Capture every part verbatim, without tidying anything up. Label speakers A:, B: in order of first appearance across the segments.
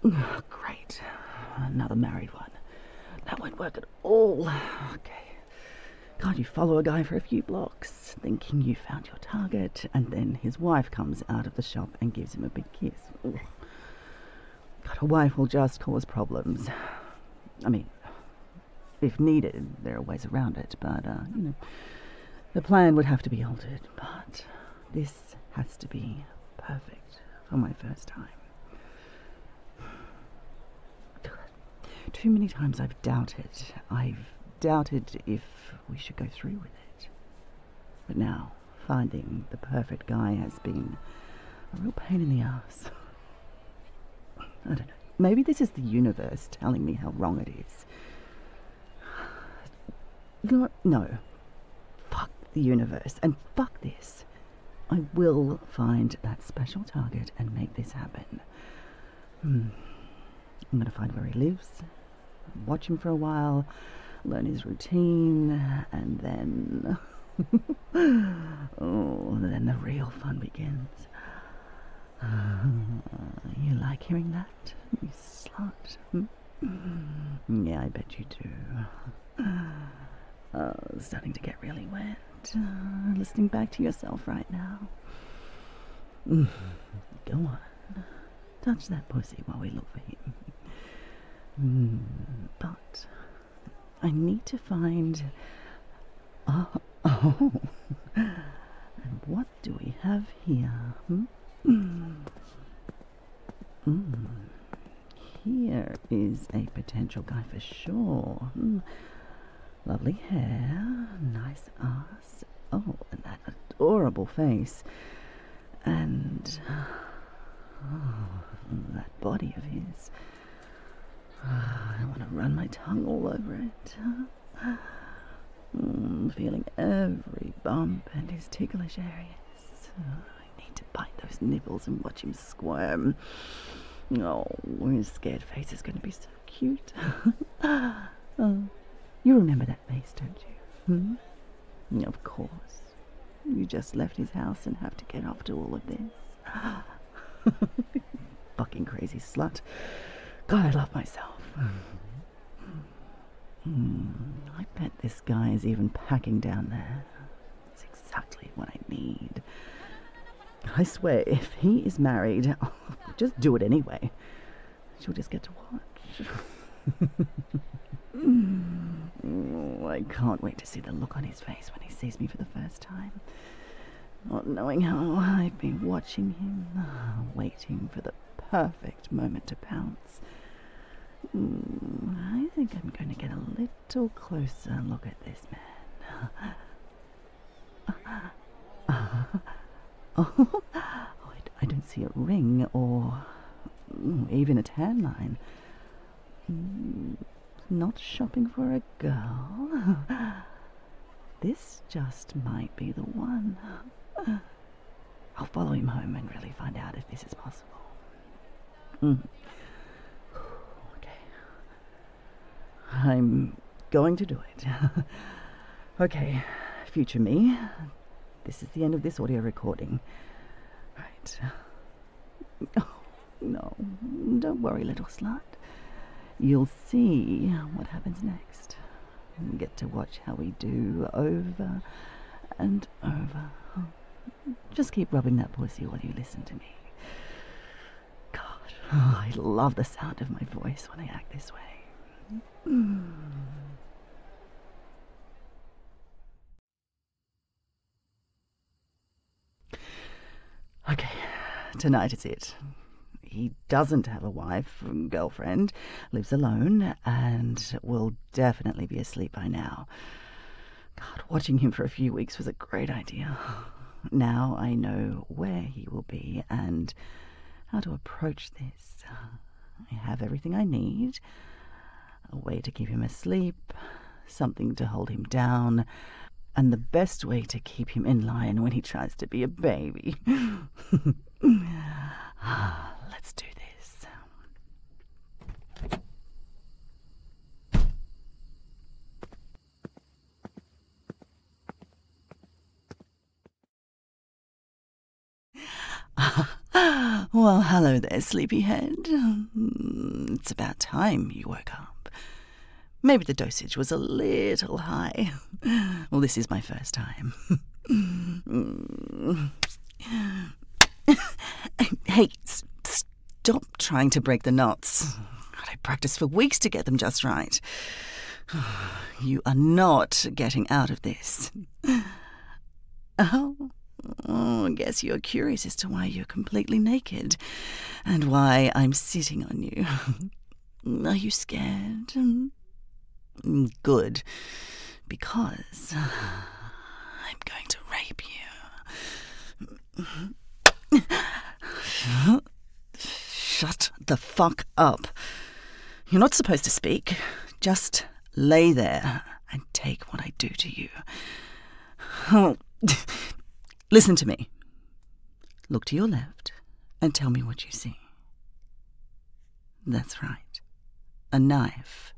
A: Great. Another married one. That won't work at all. Okay. Can't you follow a guy for a few blocks, thinking you found your target, and then his wife comes out of the shop and gives him a big kiss? Ugh. God, a wife will just cause problems. I mean, if needed, there are ways around it, but, uh, you know, the plan would have to be altered. But this has to be perfect for my first time. Too many times I've doubted. I've doubted if we should go through with it. But now, finding the perfect guy has been a real pain in the ass. I don't know. Maybe this is the universe telling me how wrong it is. No, no. Fuck the universe and fuck this. I will find that special target and make this happen. Hmm. I'm going to find where he lives, watch him for a while, learn his routine, and then... oh, then the real fun begins. Uh, you like hearing that, you slut? Hmm? Yeah, I bet you do. Oh, starting to get really wet. Uh, listening back to yourself right now. Go on. Touch that pussy while we look for him. Mm, but I need to find... Oh, oh. And what do we have here? Hmm? Mm. Mm. Here is a potential guy for sure. Mm. Lovely hair, nice ass. Oh, and that adorable face. And... oh, that body of his. I want to run my tongue all over it. Mm, feeling every bump and his ticklish areas. I need to bite those nipples and watch him squirm. Oh, his scared face is going to be so cute. Oh, you remember that face, don't you? Hmm? Of course. You just left his house and have to get off to all of this. Fucking crazy slut. God, I love myself. mm, I bet this guy is even packing down there. It's exactly what I need. I swear, if he is married, I'll just do it anyway. She'll just get to watch. oh, I can't wait to see the look on his face when he sees me for the first time. Not knowing how I've been watching him, waiting for the perfect moment to pounce. Mm, I think I'm going to get a little closer look at this man. Uh, oh, I, I don't see a ring or mm, even a tan line. Mm, not shopping for a girl. This just might be the one. I'll follow him home and really find out if this is possible. Mm. Okay. I'm going to do it. Okay, future me. This is the end of this audio recording. Right. Oh, no. Don't worry, little slut. You'll see what happens next. You get to watch how we do over and over. Just keep rubbing that pussy while you listen to me. God, oh, I love the sound of my voice when I act this way. Mm. Okay, tonight is it. He doesn't have a wife, girlfriend, lives alone, and will definitely be asleep by now. God, watching him for a few weeks was a great idea. Now I know where he will be and how to approach this. I have everything I need. A way to keep him asleep, something to hold him down, and the best way to keep him in line when he tries to be a baby. Let's do this. Well, hello there, sleepyhead. It's about time you woke up. Maybe the dosage was a little high. Well, this is my first time. Hey, s- stop trying to break the knots. I practiced for weeks to get them just right. You are not getting out of this. Oh, oh, I guess you're curious as to why you're completely naked and why I'm sitting on you. Are you scared? Good, because I'm going to rape you. Shut the fuck up. You're not supposed to speak. Just lay there and take what I do to you. Oh, listen to me. Look to your left and tell me what you see. That's right. A knife.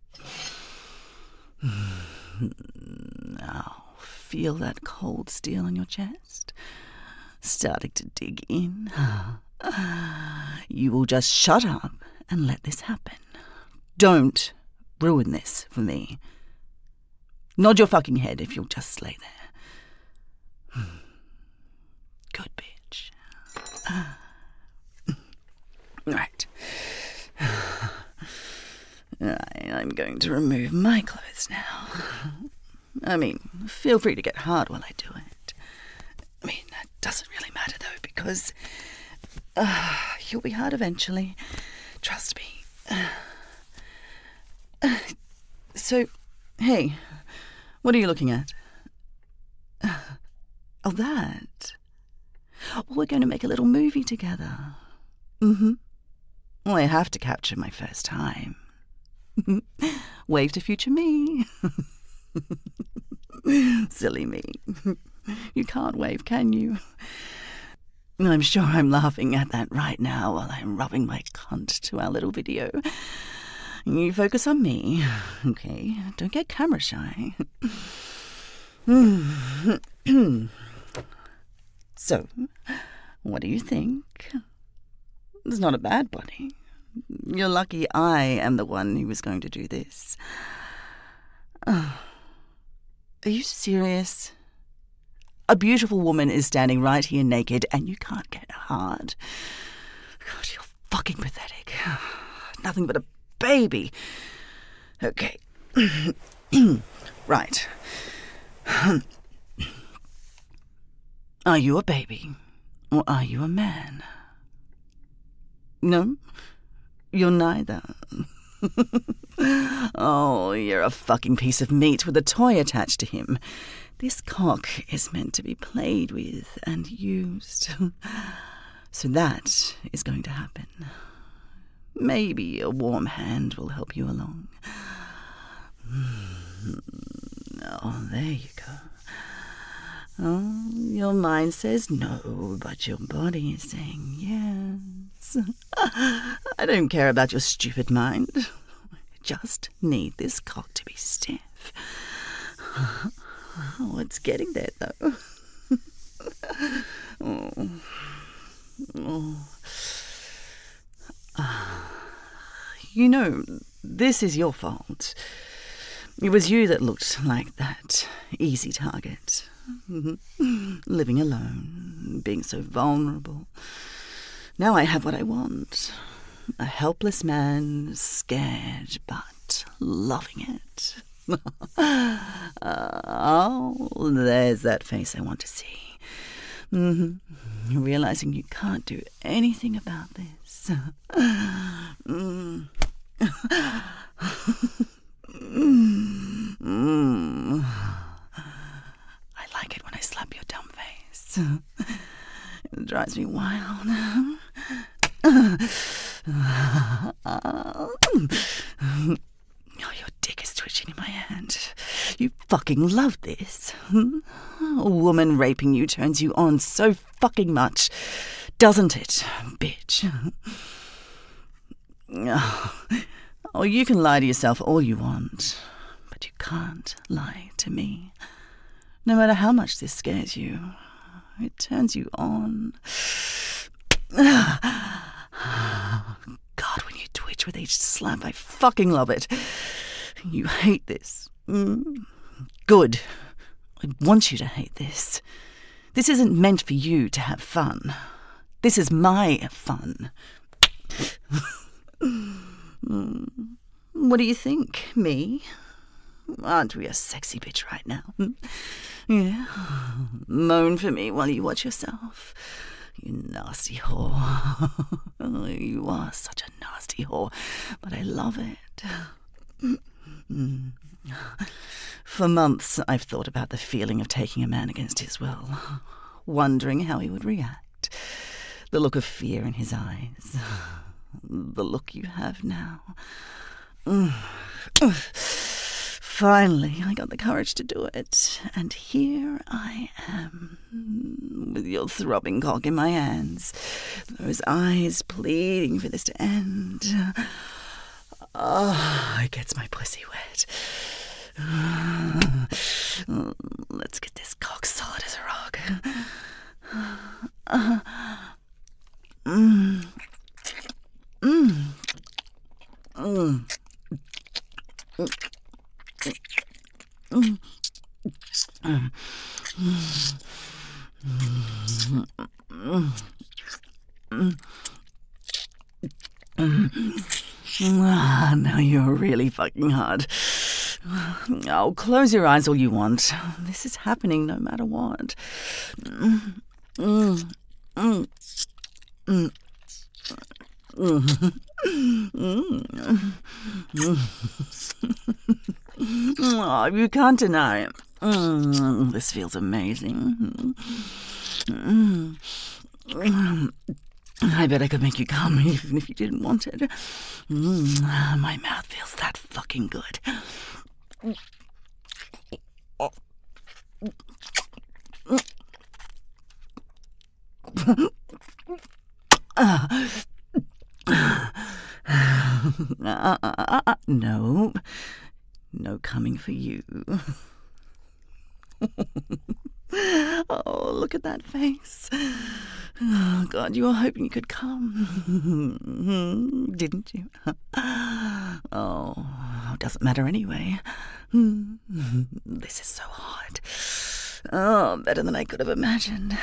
A: Now, feel that cold steel on your chest? Starting to dig in. You will just shut up and let this happen. Don't ruin this for me. Nod your fucking head if you'll just lay there. Good bitch. Right. Right, I'm going to remove my clothes now. I mean, feel free to get hard while I do it. I mean, that doesn't really matter though, because uh, you'll be hard eventually. Trust me. Uh, uh, so, hey, what are you looking at? Uh, oh, that. Well, we're going to make a little movie together. Mm-hmm. Well, I have to capture my first time. Wave to future me. Silly me. You can't wave, can you? I'm sure I'm laughing at that right now while I'm rubbing my cunt to our little video. You focus on me, okay? Don't get camera shy. So, what do you think? It's not a bad body. You're lucky I am the one who was going to do this. Oh, are you serious? A beautiful woman is standing right here naked and you can't get hard. God, you're fucking pathetic. Nothing but a baby. Okay. Right. Are you a baby or are you a man? No? You're neither. Oh, you're a fucking piece of meat with a toy attached to him. This cock is meant to be played with and used. So that is going to happen. Maybe a warm hand will help you along. Oh, there you go. Oh, your mind says no, but your body is saying yes. I don't care about your stupid mind. I just need this cock to be stiff. Oh, it's getting there, though. Oh. Oh. You know, this is your fault. It was you that looked like that easy target. Living alone, being so vulnerable. Now I have what I want. A helpless man, scared but loving it. Oh, there's that face I want to see. Mm-hmm. Realizing you can't do anything about this. Mm. Mm. I like it when I slap your dumb face. It drives me wild. Oh, your dick is twitching in my hand. You fucking love this. A woman raping you turns you on so fucking much, doesn't it, bitch? Oh, you can lie to yourself all you want, but you can't lie to me. No matter how much this scares you, it turns you on. God, when you twitch with each slap, I fucking love it. You hate this. Mm. Good. I want you to hate this. This isn't meant for you to have fun. This is my fun. What do you think, me? Aren't we a sexy bitch right now? Yeah. Moan for me while you watch yourself. You nasty whore. You are such a nasty whore, but I love it. For months, I've thought about the feeling of taking a man against his will, wondering how he would react. The look of fear in his eyes. The look you have now. Finally, I got the courage to do it, and here I am, with your throbbing cock in my hands, those eyes pleading for this to end. Oh, it gets my pussy wet. Let's get this cock solid as a rock. Mm. Mm. Mm. Mm. Ah, now you're really fucking hard. Oh, close your eyes all you want. This is happening no matter what. Mm. Mm. Mm. Mm. Mm. Mm. Oh, you can't deny it. Mm, this feels amazing. Mm. I bet I could make you come even if you didn't want it. Mm, my mouth feels that fucking good. uh, uh, uh, uh, no. No coming for you. Oh, look at that face. Oh, God, you were hoping you could come. Didn't you? Oh, doesn't matter anyway. This is so hot. Oh, better than I could have imagined.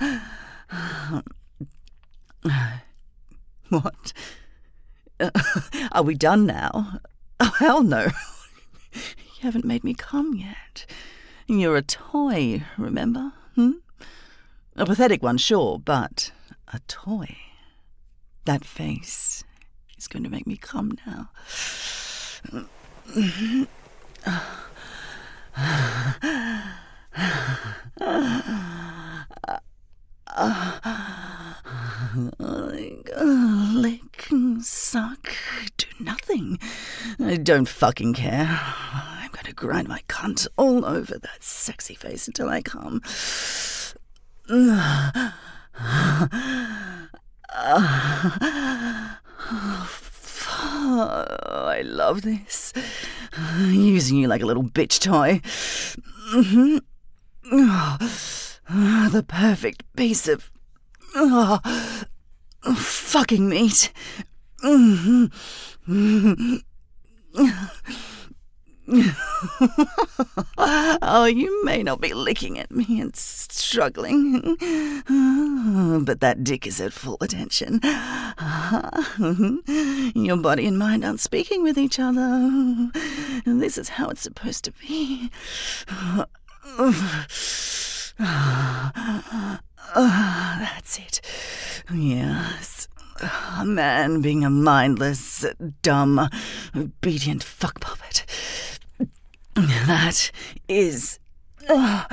A: What? Uh, are we done now? Oh, hell no. You haven't made me come yet. You're a toy, remember? Hmm? A pathetic one, sure, but a toy. That face is going to make me come now. Lick, suck, do nothing. I don't fucking care. I'm going to grind my cunt all over that sexy face until I come. Oh, I love this. Using you like a little bitch toy. Mm-hmm. Oh, the perfect piece of oh, fucking meat. Mm-hmm. Mm-hmm. Oh, you may not be licking at me and struggling, but that dick is at full attention. Your body and mind aren't speaking with each other. This is how it's supposed to be. That's it. Yes. A man being a mindless, dumb, obedient fuck puppet. That is... Uh,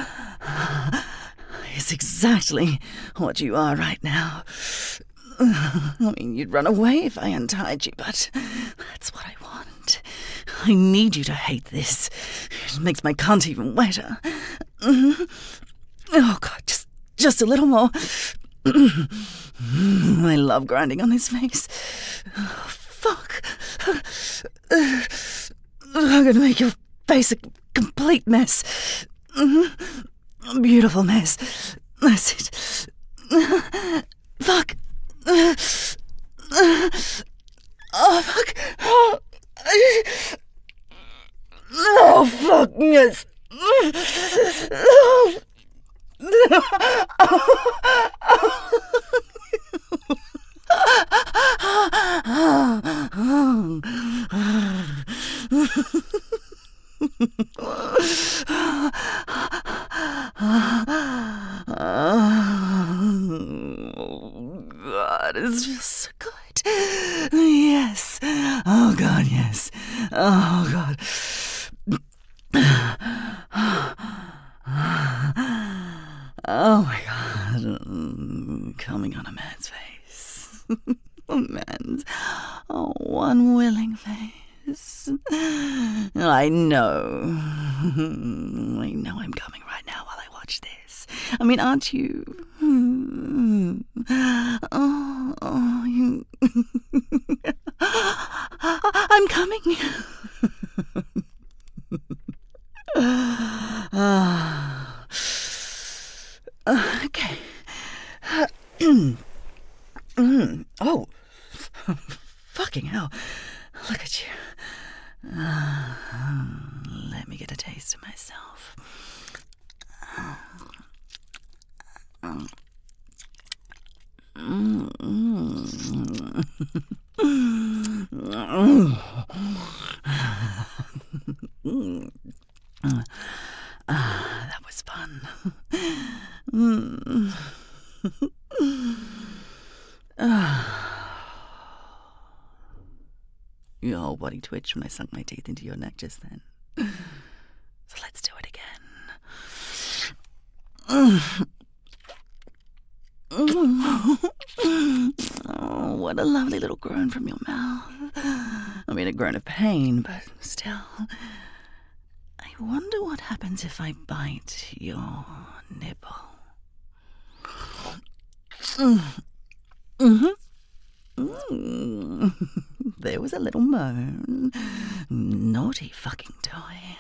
A: is exactly what you are right now. I mean, you'd run away if I untied you, but that's what I want. I need you to hate this. It makes my cunt even wetter. Mm-hmm. Oh, God, just, just a little more. I love grinding on his face. Oh, fuck. I'm going to make your face a complete mess. A beautiful mess. That's it. Fuck. Oh, fuck. Oh, fuck, yes. Oh. Oh, God, it feels so good. Yes. Oh, God, yes. Oh, God. Oh, my God. Coming on a man's face. A man's oh, unwilling face. I know. I know I'm coming right now while I watch this. I mean, aren't you? Oh, oh you. I'm coming. uh, okay. Oh, fucking hell. Look at you. Uh, let me get a taste of myself. Mm. Ah, that was fun. Mm. Your whole body twitched when I sunk my teeth into your neck just then. So let's do it again. Oh, what a lovely little groan from your mouth. I mean, a groan of pain, but still. I wonder what happens if I bite your nipple. Mm-hmm. Mm. There was a little moan. Naughty fucking toy.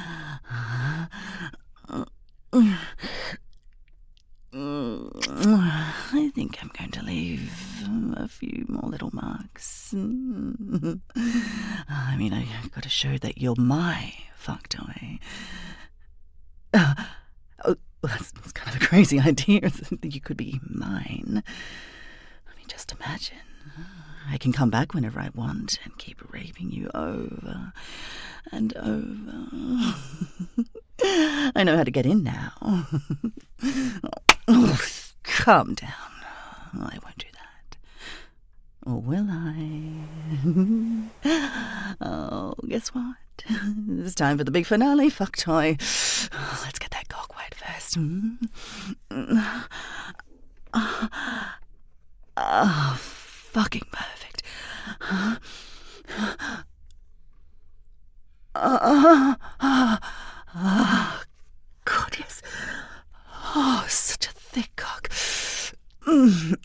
A: I think I'm going to leave a few more little marks. I mean, I've got to show that you're my fuck toy. Uh, oh, that's, that's kind of a crazy idea. You could be mine. I mean, just imagine. I can come back whenever I want and keep raping you over and over. I know how to get in now. Oh, calm down. I won't do that. Or will I? Oh, guess what? It's time for the big finale, fuck toy. Let's get that cock wet first. Oh, fucking perfect. Uh, uh, uh, uh, God, yes. Oh, such a thick cock. Oh,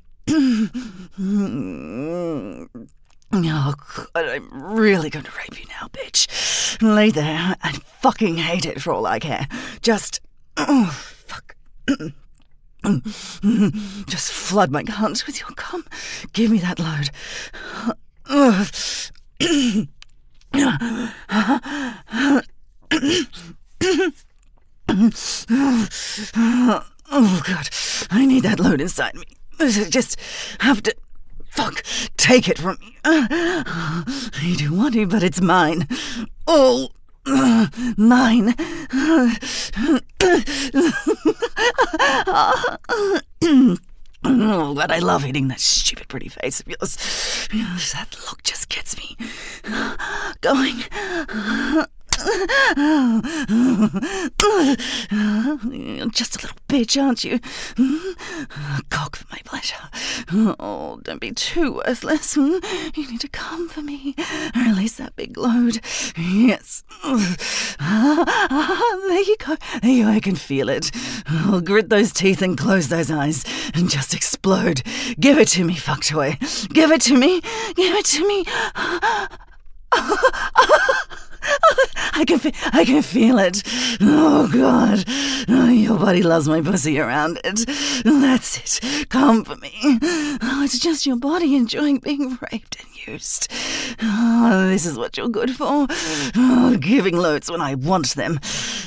A: God, I'm really going to rape you now, bitch. Lay there and fucking hate it for all I care. Just, oh, fuck. Just flood my cunt with your cum. Give me that load. Oh, God. I need that load inside me. Just have to... Fuck. Take it from me. I do want it, but it's mine. Oh, mine. Oh, but I love hitting that stupid pretty face of yours. That look just gets me going. Just a little bitch, aren't you? Cock for my pleasure. Oh, don't be too worthless. You need to come for me. Release that big load. Yes. There you go. There you go. I can feel it. I'll grit those teeth and close those eyes and just explode. Give it to me, fuck toy. Give it to me. Give it to me. I can, fe- I can feel it. Oh, God. Oh, your body loves my pussy around it. That's it. Come for me. Oh, it's just your body enjoying being raped and used. Oh, this is what you're good for. Oh, giving loads when I want them.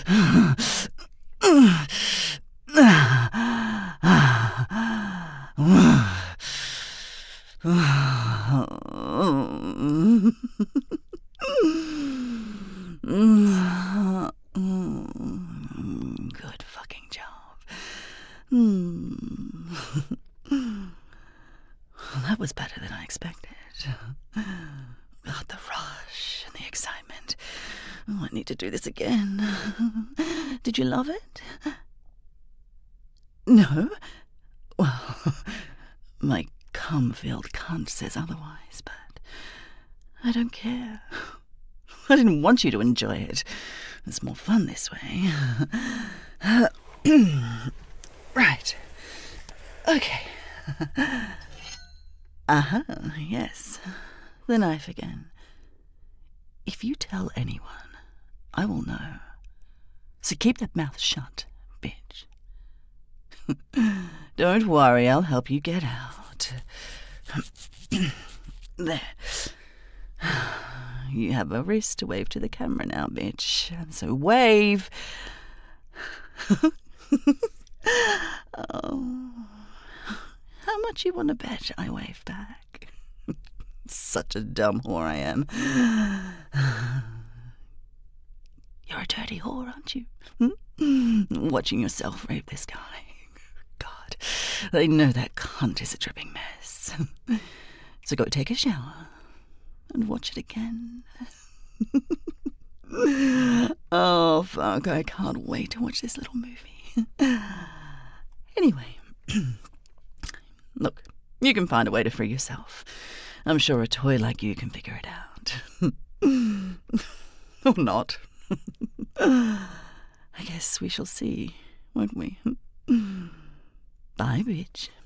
A: Good fucking job. Mm. That was better than I expected. God, the rush and the excitement. Oh, I need to do this again. Did you love it? No? Well, my cum-filled cunt says otherwise, but I don't care. I didn't want you to enjoy it. It's more fun this way. Uh, right. Okay. Uh-huh, yes. The knife again. If you tell anyone, I will know. So keep that mouth shut, bitch. Don't worry, I'll help you get out. There. You have a wrist to wave to the camera now, bitch. So wave. Oh. How much you want to bet I wave back? Such a dumb whore I am. You're a dirty whore, aren't you? Hmm? Watching yourself rape this guy. God, they know that cunt is a dripping mess. So go take a shower and watch it again. Oh, fuck, I can't wait to watch this little movie. Anyway, look, you can find a way to free yourself. I'm sure a toy like you can figure it out. Or not. I guess we shall see, won't we? Bye, bitch.